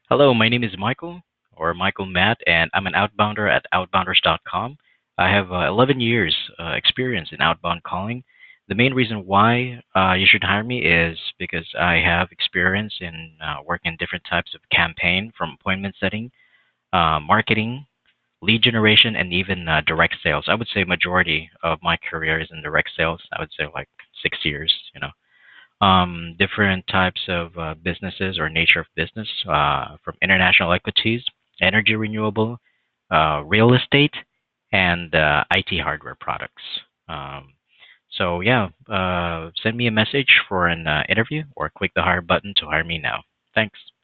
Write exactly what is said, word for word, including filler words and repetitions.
Hello, my name is Michael, or Michael Matt, and I'm an outbounder at outbounders dot com. I have uh, eleven years uh, experience in outbound calling. The main reason why uh, you should hire me is because I have experience in uh, working in different types of campaign, from appointment setting, uh, marketing, lead generation, and even uh, direct sales. I would say majority of my career is in direct sales. I would say like six years, you know um, different types of uh, businesses or nature of business, uh, from international equities, energy renewable, uh, real estate, and uh, I T hardware products. Um, so yeah, uh, send me a message for an uh, interview or click the hire button to hire me now. Thanks.